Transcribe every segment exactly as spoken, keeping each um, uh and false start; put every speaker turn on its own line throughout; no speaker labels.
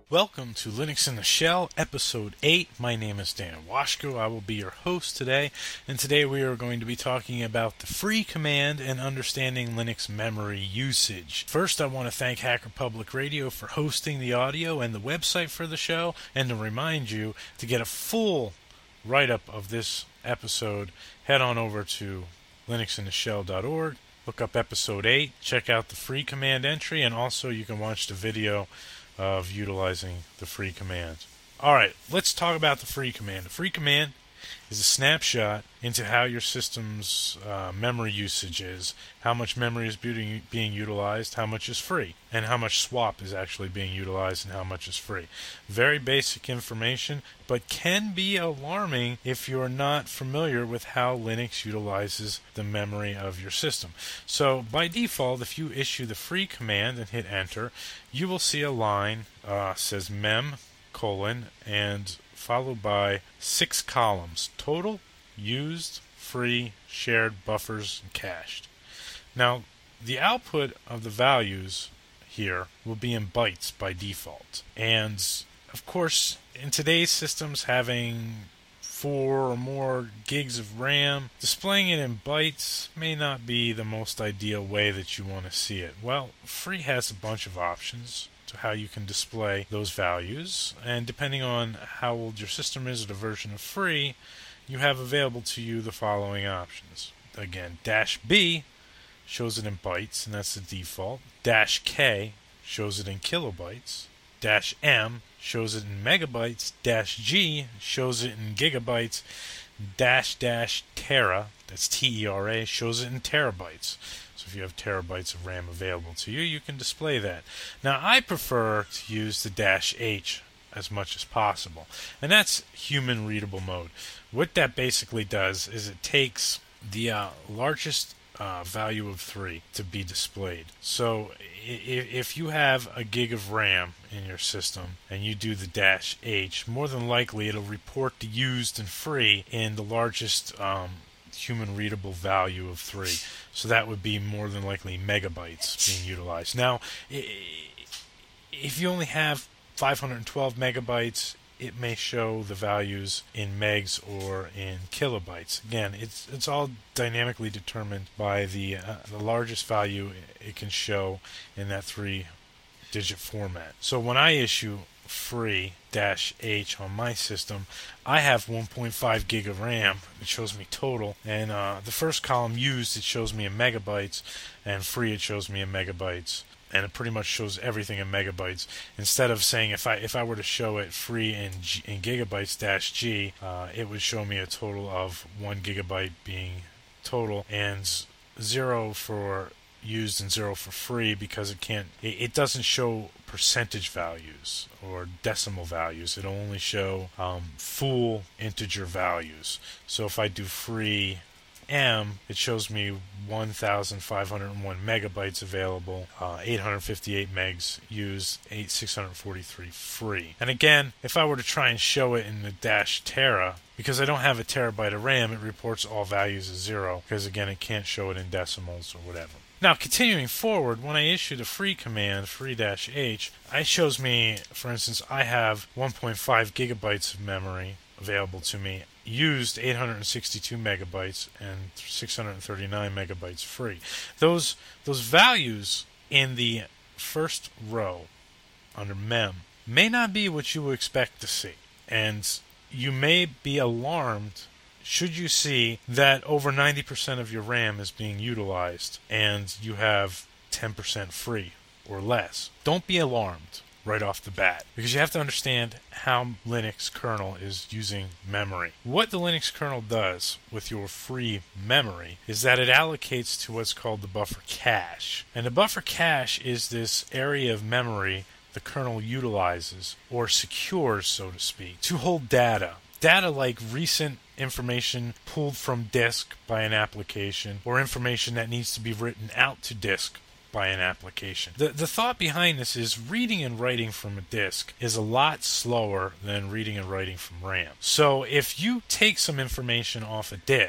Welcome to Linux in the Shell, Episode eight. My name is Dan Washko. I will be your host today, and today we are going to be talking about the free command and understanding Linux memory usage. First, I want to thank Hacker Public Radio for hosting the audio and the website for the show, and to remind you to get a full write-up of this episode, head on over to linux in the shell dot org, look up Episode eight, check out the free command entry, and also you can watch the video of utilizing the free command. Alright, let's talk about the free command. The free command is a snapshot into how your system's uh, memory usage is, how much memory is being, being utilized, how much is free, and how much swap is actually being utilized and how much is free. Very basic information, but can be alarming if you're not familiar with how Linux utilizes the memory of your system. So by default, if you issue the free command and hit enter, you will see a line uh, says mem colon and followed by six columns: total, used, free, shared, buffers, and cached. Now, the output of the values here will be in bytes by default. And, of course, in today's systems, having four or more gigs of RAM, displaying it in bytes may not be the most ideal way that you want to see it. Well, free has a bunch of options to how you can display those values, and depending on how old your system is or the version of free, you have available to you the following options. Again, dash B shows it in bytes, and that's the default. Dash K shows it in kilobytes. Dash M shows it in megabytes. Dash G shows it in gigabytes. Dash dash Tera, that's T E R A, shows it in terabytes. So if you have terabytes of RAM available to you, you can display that. Now, I prefer to use the dash H as much as possible, and that's human readable mode. What that basically does is it takes the uh, largest uh, value of three to be displayed. So if you have a gig of RAM in your system and you do the dash H, more than likely it'll report the used and free in the largest um, human readable value of three. So that would be more than likely megabytes being utilized. Now, if you only have five hundred twelve megabytes, it may show the values in megs or in kilobytes. Again, it's it's all dynamically determined by the uh, the largest value it can show in that three-digit format. So when I issue free dash H on my system, I have one point five gig of RAM. It shows me total, and uh, the first column used, it shows me in megabytes, and free, it shows me in megabytes, and it pretty much shows everything in megabytes. Instead of saying if I if I were to show it free in G, in gigabytes dash G, uh, it would show me a total of one gigabyte being total and zero for used and zero for free, because it can't it, it doesn't show percentage values or decimal values. It'll only show um, full integer values. So if I do free M, it shows me one thousand five hundred one megabytes available, uh, eight hundred fifty-eight megs used, six hundred forty-three free. And again, if I were to try and show it in the dash Tera, because I don't have a terabyte of RAM, it reports all values as zero, because again, it can't show it in decimals or whatever. Now, continuing forward, when I issue the free command, free-h, it shows me, for instance, I have one point five gigabytes of memory available to me, used eight hundred sixty-two megabytes, and six hundred thirty-nine megabytes free. Those, those values in the first row under mem may not be what you would expect to see, and you may be alarmed should you see that over ninety percent of your RAM is being utilized and you have ten percent free or less. Don't be alarmed right off the bat, because you have to understand how Linux kernel is using memory. What the Linux kernel does with your free memory is that it allocates to what's called the buffer cache. And the buffer cache is this area of memory the kernel utilizes, or secures, so to speak, to hold data. Data like recent information pulled from disk by an application, or information that needs to be written out to disk by an application. The the thought behind this is reading and writing from a disk is a lot slower than reading and writing from RAM. So if you take some information off a disk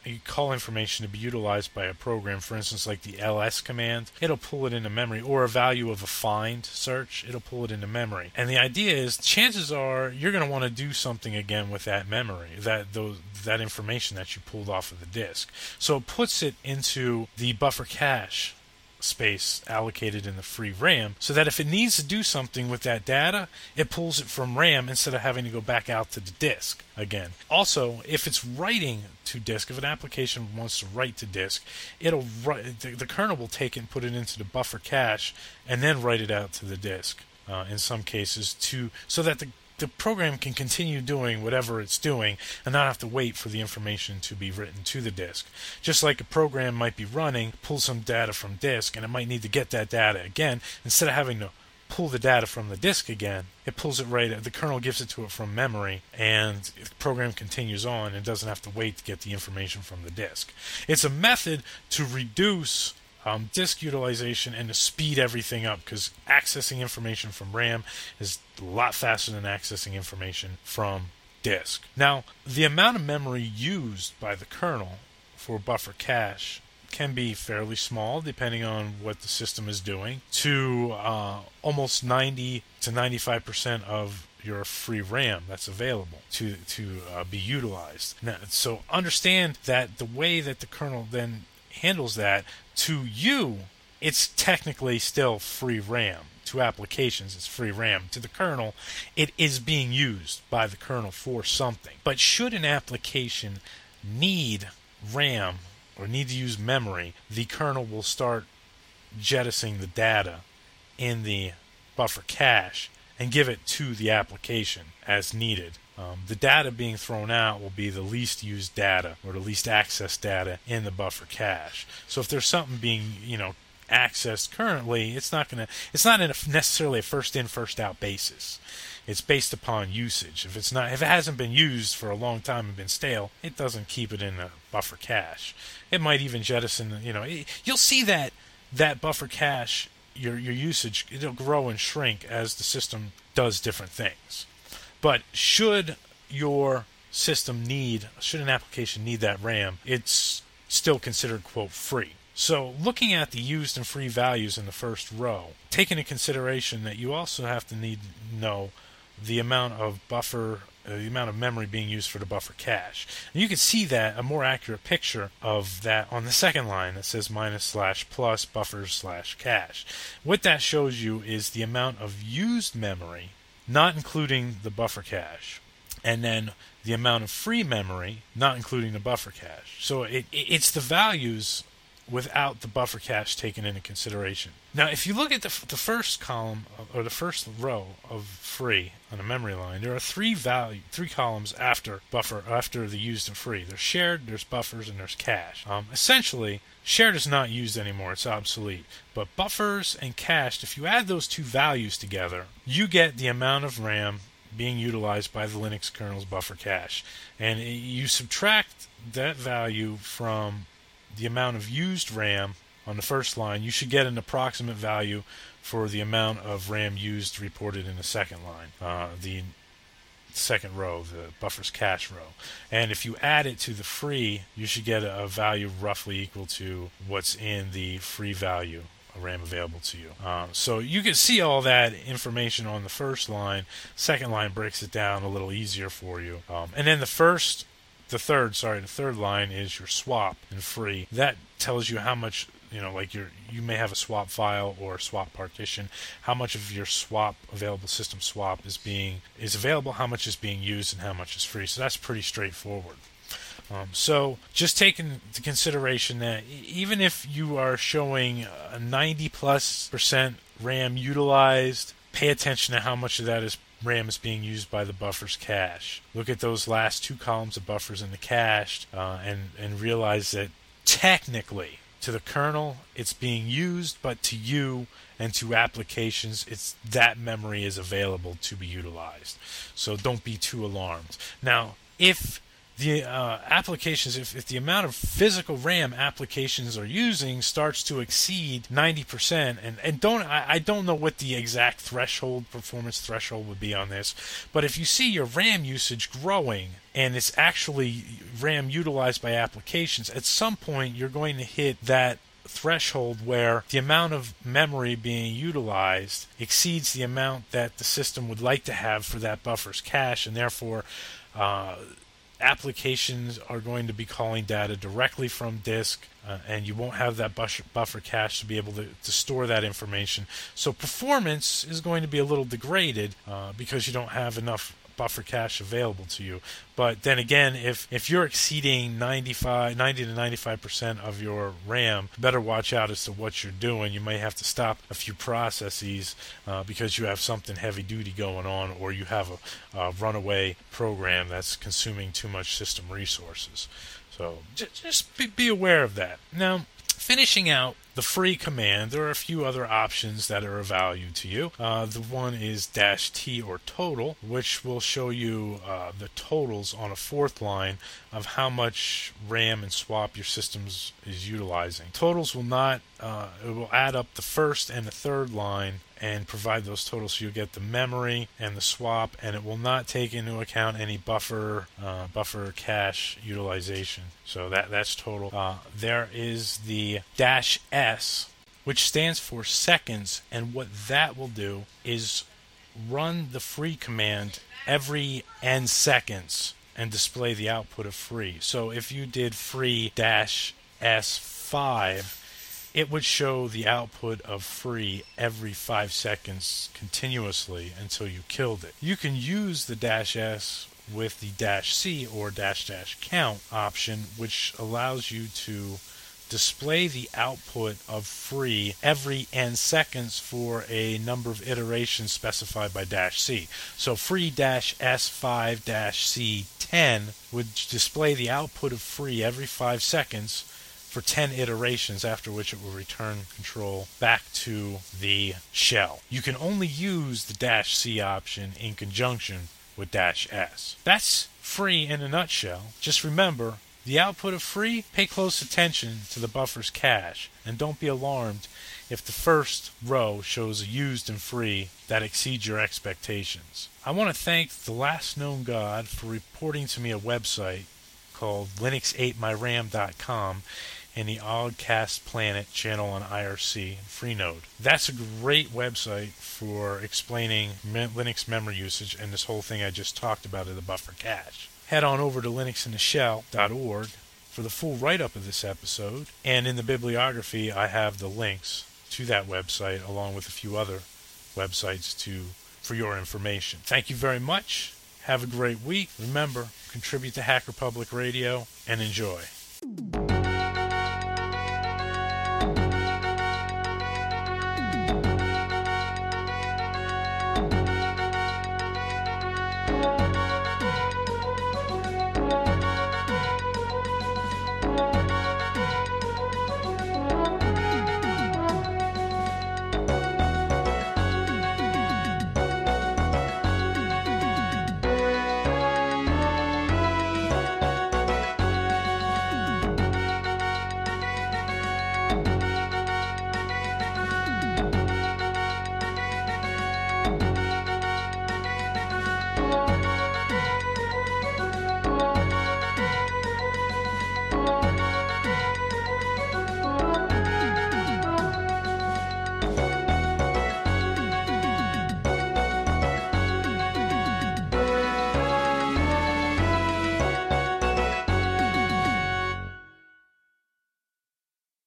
you call information to be utilized by a program, for instance, like the L S command, it'll pull it into memory, or a value of a find search, it'll pull it into memory. And the idea is, chances are you're going to want to do something again with that memory, that those that information that you pulled off of the disk. So it puts it into the buffer cache space allocated in the free RAM, so that if it needs to do something with that data, it pulls it from RAM instead of having to go back out to the disk again. Also, if it's writing to disk, if an application wants to write to disk, it'll write, the, the kernel will take it and put it into the buffer cache and then write it out to the disk uh, in some cases, to so that the the program can continue doing whatever it's doing and not have to wait for the information to be written to the disk. Just like a program might be running, pull some data from disk, and it might need to get that data again. Instead of having to pull the data from the disk again, it pulls it right, the kernel gives it to it from memory, and the program continues on and doesn't have to wait to get the information from the disk. It's a method to reduce Um, disk utilization and to speed everything up, because accessing information from RAM is a lot faster than accessing information from disk. Now, the amount of memory used by the kernel for buffer cache can be fairly small, depending on what the system is doing, to uh, almost ninety to ninety-five percent of your free RAM that's available to to uh, be utilized. Now, so understand that the way that the kernel then handles that, to you, it's technically still free RAM. To applications, it's free RAM. To the kernel, it is being used by the kernel for something. But should an application need RAM or need to use memory, the kernel will start jettisoning the data in the buffer cache and give it to the application as needed. Um, the data being thrown out will be the least used data, or the least accessed data in the buffer cache. So if there's something being, you know, accessed currently, it's not going to, it's not in a, necessarily a first in, first out basis. It's based upon usage. If it's not, if it hasn't been used for a long time and been stale, it doesn't keep it in the buffer cache. It might even jettison, you know, it, you'll see that that buffer cache, your your usage, it'll grow and shrink as the system does different things. But should your system need, should an application need that RAM, it's still considered, quote, free. So looking at the used and free values in the first row, take into consideration that you also have to need to know the amount of buffer, uh, the amount of memory being used for the buffer cache. And you can see that, a more accurate picture of that on the second line that says minus slash plus buffer slash cache. What that shows you is the amount of used memory, not including the buffer cache, and then the amount of free memory, not including the buffer cache. So it, it's the values without the buffer cache taken into consideration. Now, if you look at the, the first column, or the first row of free on the memory line, there are three value, three columns after buffer, after the used and free. There's shared, there's buffers, and there's cache. Um, essentially, shared is not used anymore; it's obsolete. But buffers and cached, if you add those two values together, you get the amount of RAM being utilized by the Linux kernel's buffer cache, and you subtract that value from the amount of used RAM on the first line, you should get an approximate value for the amount of RAM used reported in the second line, uh, the second row, the buffer's cache row. And if you add it to the free, you should get a, a value roughly equal to what's in the free value RAM available to you. Um, so you can see all that information on the first line. Second line breaks it down a little easier for you. Um, and then the first The third, sorry, the third line is your swap and free. That tells you how much, you know, like your, you may have a swap file or a swap partition, how much of your swap, available system swap is being, is available, how much is being used, and how much is free. So that's pretty straightforward. Um, so just take into consideration that even if you are showing a ninety plus percent RAM utilized, pay attention to how much of that is RAM is being used by the buffer's cache. Look at those last two columns of buffers in the cache, uh, and, and realize that technically, to the kernel, it's being used, but to you and to applications, it's that memory is available to be utilized. So don't be too alarmed. Now, if the uh, applications, if, if the amount of physical RAM applications are using starts to exceed ninety percent, and, and don't I, I don't know what the exact threshold, performance threshold would be on this, but if you see your RAM usage growing and it's actually RAM utilized by applications, at some point you're going to hit that threshold where the amount of memory being utilized exceeds the amount that the system would like to have for that buffer's cache, and therefore uh, applications are going to be calling data directly from disk, uh, and you won't have that buffer, buffer cache to be able to, to store that information. So performance is going to be a little degraded uh, because you don't have enough buffer cache available to you. But then again, if if you're exceeding ninety-five, ninety to ninety-five percent of your RAM, better watch out as to what you're doing. You may have to stop a few processes uh, because you have something heavy duty going on, or you have a, a runaway program that's consuming too much system resources. So j- just be, be aware of that. Now, finishing out the free command, there are a few other options that are of value to you. Uh, the one is dash T or total, which will show you uh, the totals on a fourth line of how much RAM and swap your system is utilizing. Totals will not, uh, it will add up the first and the third line and provide those totals, so you'll get the memory and the swap, and it will not take into account any buffer uh, buffer cache utilization. So that that's total. Uh, there is the dash S, which stands for seconds, and what that will do is run the free command every n seconds and display the output of free. So if you did free dash S five, it would show the output of free every five seconds continuously until you killed it. You can use the dash S with the dash C or dash dash count option, which allows you to display the output of free every n seconds for a number of iterations specified by dash C. So free dash S five dash C ten would display the output of free every five seconds for ten iterations, after which it will return control back to the shell. You can only use the dash C option in conjunction with dash S. That's free in a nutshell. Just remember, the output of free, pay close attention to the buffer's cache, and don't be alarmed if the first row shows a used and free that exceeds your expectations. I want to thank the last known God for reporting to me a website called Linux ate my ram dot com and the Oddcast Planet channel on I R C and Freenode. That's a great website for explaining me- Linux memory usage and this whole thing I just talked about of the buffer cache. Head on over to linux in the shell dot org for the full write-up of this episode, and in the bibliography I have the links to that website along with a few other websites to for your information. Thank you very much. Have a great week. Remember, contribute to Hacker Public Radio and enjoy.